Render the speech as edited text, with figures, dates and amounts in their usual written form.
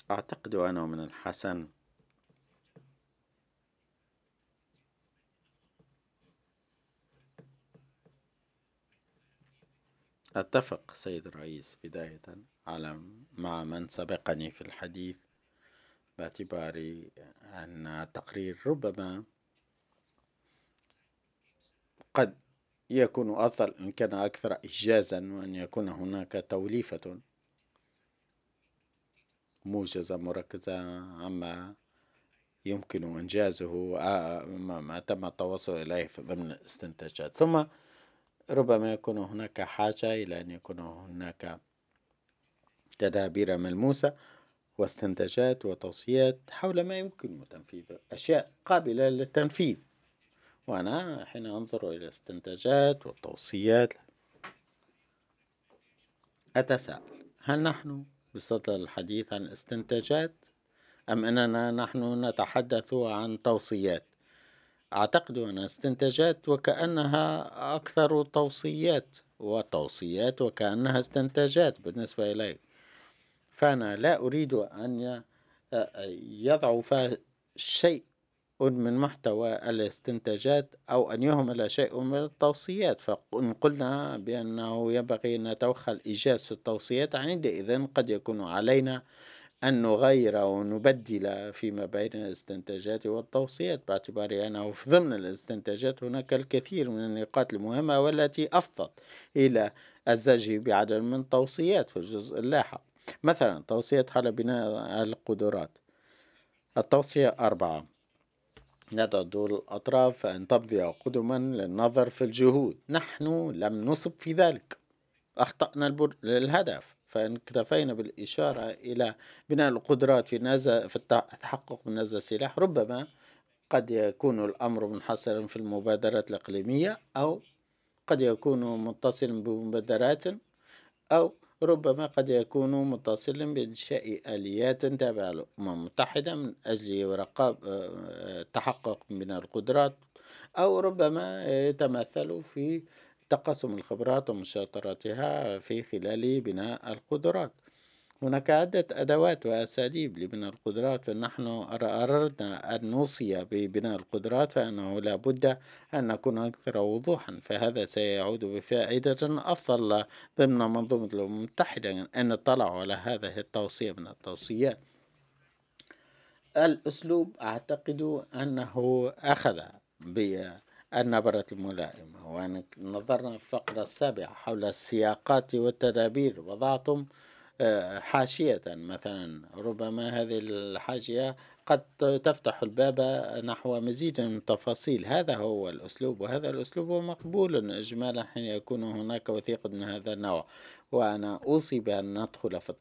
أعتقد أنه من الحسن أتفق سيد الرئيس بداية على مع من سبقني في الحديث، باعتبار أن التقرير ربما قد يكون أفضل إن كان أكثر إيجازا، وأن يكون هناك توليفة موجزة مركزة عما يمكن إنجازه، ما تم التوصل إليه ضمن الاستنتاجات. ثم ربما يكون هناك حاجة إلى أن يكون هناك تدابير ملموسة واستنتاجات وتوصيات حول ما يمكن تنفيذه، أشياء قابلة للتنفيذ. وأنا حين أنظر إلى الاستنتاجات والتوصيات أتساءل: هل نحن بصدد الحديث عن استنتاجات أم أننا نحن نتحدث عن توصيات؟ أعتقد أن استنتاجات وكأنها أكثر توصيات، وتوصيات وكأنها استنتاجات بالنسبة إلي. فأنا لا أريد أن يضعف شيء من محتوى الاستنتاجات أو أن يهمل شيء من التوصيات. فإن قلنا بأنه ينبغي أن نتوخى الإيجاز في التوصيات، عندئذ قد يكون علينا أن نغير أو نبدل فيما بين الاستنتاجات والتوصيات، باعتبار أنه في ضمن الاستنتاجات هناك الكثير من النقاط المهمة والتي أفضت إلى الزج بعدد من التوصيات في الجزء اللاحق. مثلا توصية حول بناء القدرات، التوصية 4: ندعو دول الأطراف أن تمضي قدما للنظر في الجهود. نحن لم نصب في ذلك، أخطأنا الهدف، فإن اكتفينا بالإشارة إلى بناء القدرات في التحقق من نزع السلاح، ربما قد يكون الأمر منحصرا في المبادرات الإقليمية، أو قد يكون متصلا بمبادرات، أو ربما قد يكون متصلا بإنشاء آليات تابعة للأمم المتحدة من أجل التحقق من القدرات، أو ربما يتمثل في تقاسم الخبرات ومشاطرتها في خلال بناء القدرات. هناك عدة أدوات وأساليب لبناء القدرات، ونحن أردنا أن نوصي ببناء القدرات فإنه لا بد أن نكون أكثر وضوحا، فهذا سيعود بفائدة أفضل ضمن منظومة الأمم المتحدة أن نطلع على هذه التوصية من التوصيات. الأسلوب أعتقد أنه أخذ بالنبرة الملائمة، وأن نظرنا في الفقرة 7 حول السياقات والتدابير، وضعتم حاشية مثلا، ربما هذه الحاشية قد تفتح الباب نحو مزيد من التفاصيل. هذا هو الأسلوب، وهذا الأسلوب هو مقبول إجمالا حين يكون هناك وثيقة من هذا النوع. وأنا أوصي بأن ندخل في